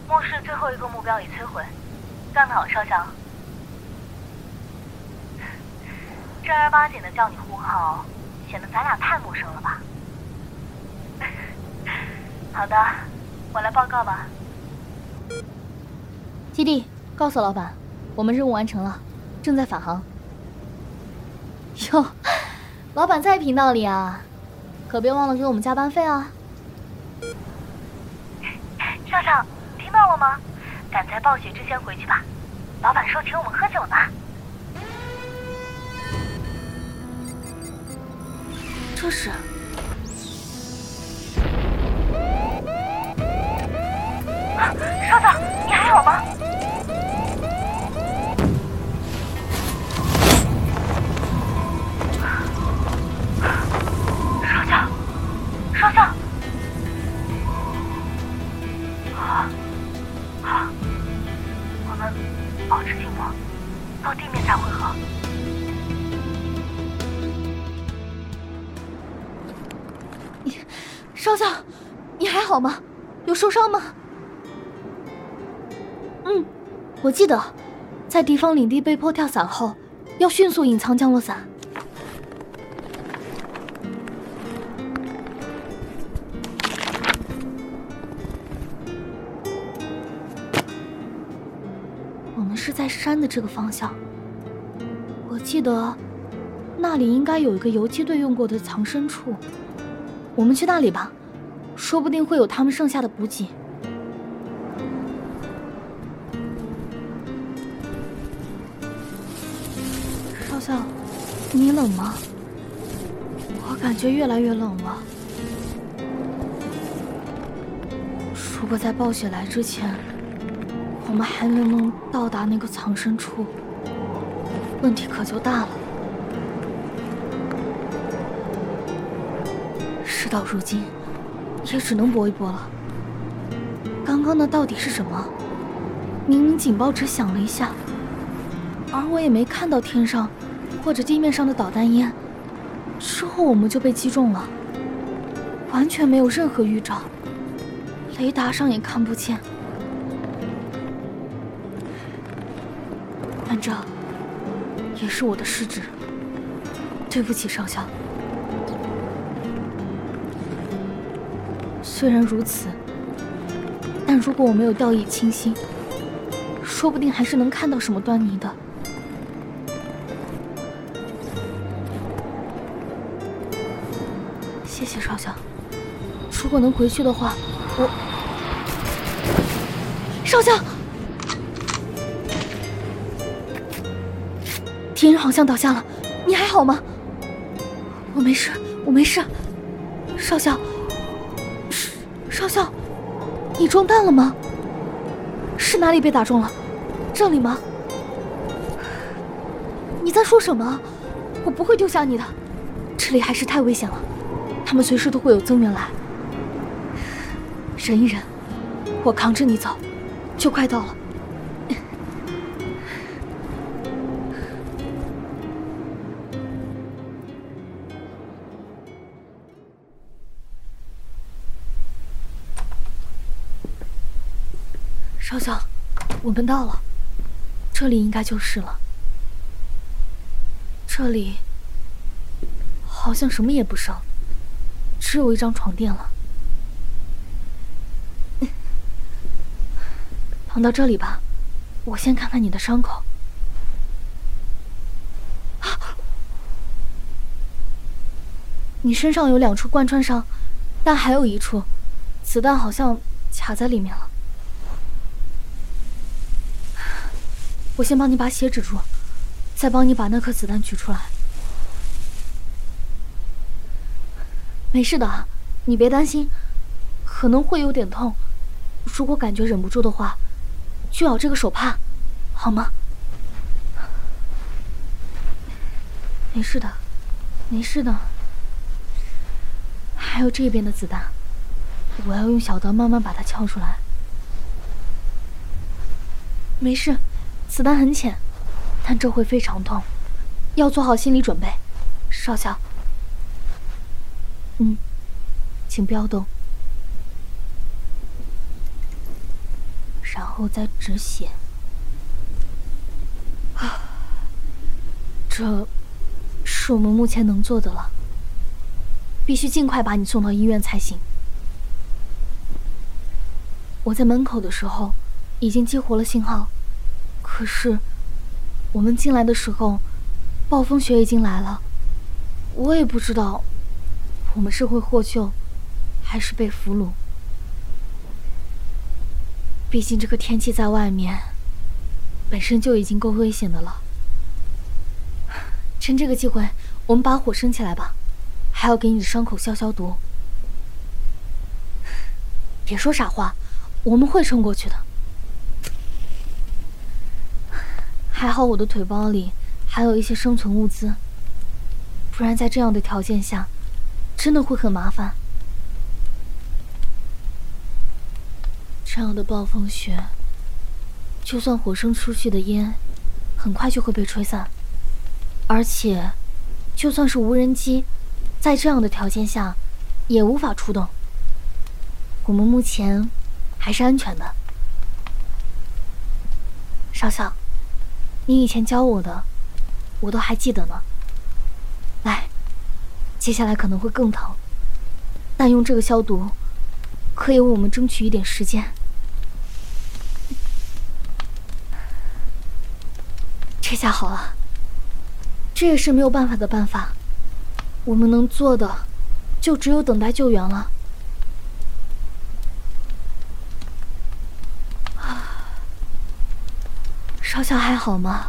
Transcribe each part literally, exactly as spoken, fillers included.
末世最后一个目标已摧毁，干得好，少校。正儿八经的叫你呼号，显得咱俩太陌生了吧？好的，我来报告吧。 基地，告诉老板，我们任务完成了，正在返航。哟，老板在频道里啊，可别忘了给我们加班费啊。 少校，听到了吗？赶在暴雪之前回去吧，老板说请我们喝酒呢。 这是。 少校，你还好吗？少校，少校，好，好，我们保持静默，到地面再会合。 你，少校，你还好吗？有受伤吗？嗯，我记得，在敌方领地被迫跳伞后，要迅速隐藏降落伞。我们是在山的这个方向。我记得，那里应该有一个游击队用过的藏身处。我们去那里吧，说不定会有他们剩下的补给。少校，你冷吗？我感觉越来越冷了。如果在暴雪来之前，我们还能不能到达那个藏身处，问题可就大了。事到如今，也只能搏一搏了。刚刚那到底是什么？明明警报只响了一下，而我也没看到天上或者地面上的导弹烟，之后我们就被击中了，完全没有任何预兆，雷达上也看不见。但这也是我的失职，对不起，少校。虽然如此，但如果我没有掉以轻心，说不定还是能看到什么端倪的。谢谢少校，如果能回去的话，我……少校，敌人好像倒下了，你还好吗？我没事，我没事。少校，少校，你中弹了吗？是哪里被打中了？这里吗？你在说什么？我不会丢下你的，这里还是太危险了，他们随时都会有增援来。忍一忍，我扛着你走，就快到了。少校，我们到了，这里应该就是了。这里好像什么也不剩，只有一张床垫了。躺到这里吧，我先看看你的伤口。啊！你身上有两处贯穿伤，但还有一处，子弹好像卡在里面了。我先帮你把血止住，再帮你把那颗子弹取出来。没事的，你别担心，可能会有点痛，如果感觉忍不住的话，就咬这个手帕，好吗？没事的，没事的。还有这边的子弹，我要用小刀慢慢把它撬出来。没事。子弹很浅，但这会非常痛，要做好心理准备，少校。嗯，请不要动。 然后再止血。啊，这是我们目前能做的了，必须尽快把你送到医院才行。我在门口的时候已经激活了信号，可是我们进来的时候，暴风雪已经来了。我也不知道我们是会获救还是被俘虏，毕竟这个天气在外面本身就已经够危险的了。趁这个机会，我们把火升起来吧，还要给你的伤口消消毒。别说傻话，我们会撑过去的。还好我的腿包里还有一些生存物资，不然在这样的条件下真的会很麻烦。这样的暴风雪，就算火升出去的烟很快就会被吹散，而且就算是无人机在这样的条件下也无法出动。我们目前还是安全的。少校，你以前教我的我都还记得呢。来，接下来可能会更疼，但用这个消毒可以为我们争取一点时间。这下好了，这也是没有办法的办法，我们能做的就只有等待救援了。少校还好吗？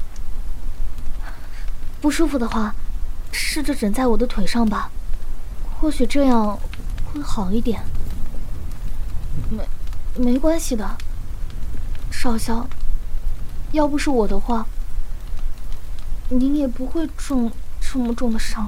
不舒服的话，试着枕在我的腿上吧，或许这样会好一点。没，没关系的，少校，要不是我的话，您也不会中这么重的伤。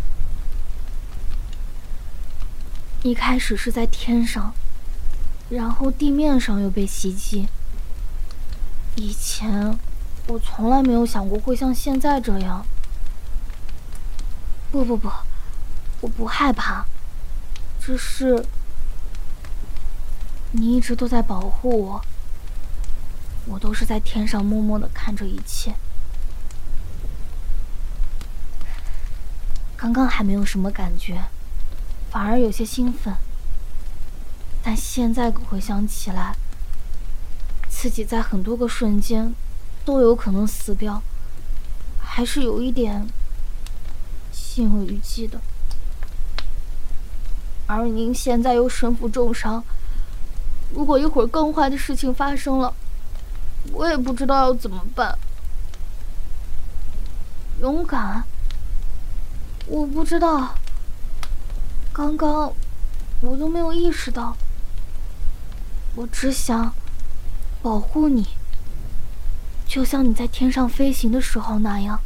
一开始是在天上，然后地面上又被袭击。以前我从来没有想过会像现在这样。不不不，我不害怕，只是你一直都在保护我，我都是在天上默默地看着一切。刚刚还没有什么感觉，反而有些兴奋，但现在回想起来，自己在很多个瞬间都有可能死掉，还是有一点心有余悸的。而您现在又身负重伤，如果一会儿更坏的事情发生了，我也不知道要怎么办。勇敢，我不知道，刚刚我都没有意识到，我只想保护你，就像你在天上飞行的时候那样。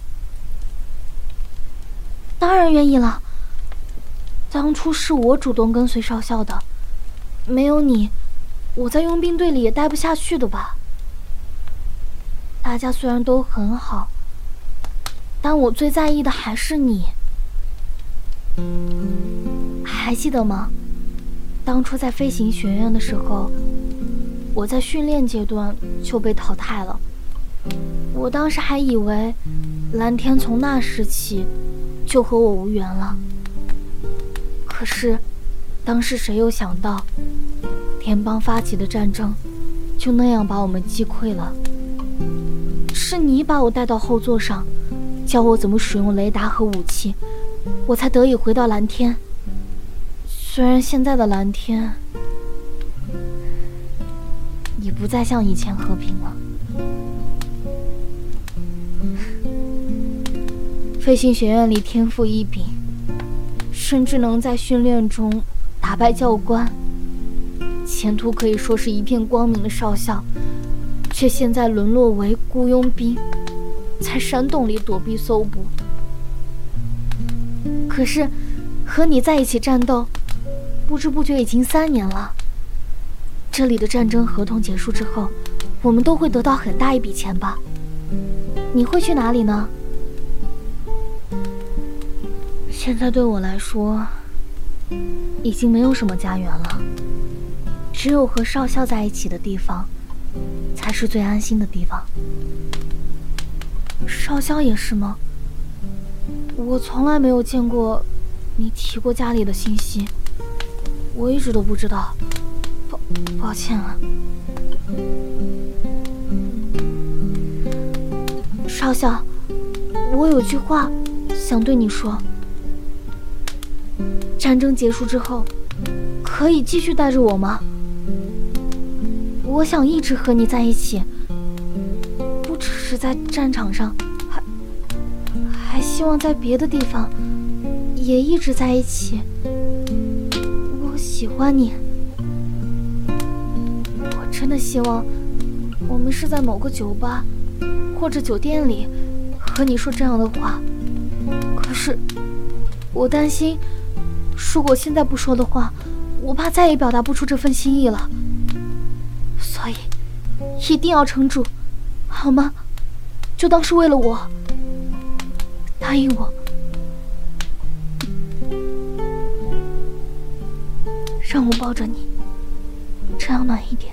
当然愿意了，当初是我主动跟随少校的，没有你，我在佣兵队里也待不下去的吧。大家虽然都很好，但我最在意的还是你。还记得吗？当初在飞行学院的时候，我在训练阶段就被淘汰了。我当时还以为蓝天从那时起就和我无缘了。可是当时谁又想到联邦发起的战争就那样把我们击溃了。是你把我带到后座上，教我怎么使用雷达和武器，我才得以回到蓝天。虽然现在的蓝天已不再像以前和平了。飞行学院里天赋异禀，甚至能在训练中打败教官，前途可以说是一片光明的少校，却现在沦落为雇佣兵，在山洞里躲避搜捕。可是和你在一起战斗，不知不觉已经三年了。这里的战争合同结束之后，我们都会得到很大一笔钱吧？你会去哪里呢？现在对我来说，已经没有什么家园了，只有和少校在一起的地方， 才是最安心的地方。少校也是吗？我从来没有见过你提过家里的信息，我一直都不知道，抱抱歉啊。少校，我有句话想对你说。战争结束之后，可以继续带着我吗？我想一直和你在一起，不只是在战场上，还还希望在别的地方也一直在一起。我喜欢你，我真的希望我们是在某个酒吧或者酒店里和你说这样的话。可是我担心，如果现在不说的话，我怕再也表达不出这份心意了。所以一定要撑住，好吗？就当是为了我，答应我，让我抱着你，这样暖一点。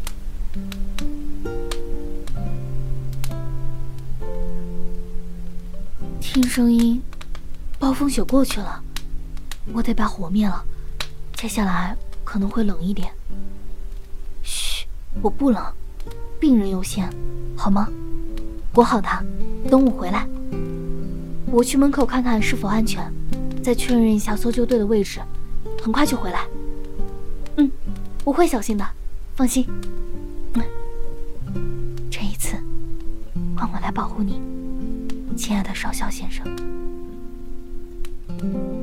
听声音，暴风雪过去了，我得把火灭了，接下来可能会冷一点。嘘，我不冷，病人优先，好吗？裹好它，等我回来。我去门口看看是否安全，再确认一下搜救队的位置，很快就回来。嗯，我会小心的，放心。嗯，这一次换我来保护你，亲爱的少校先生。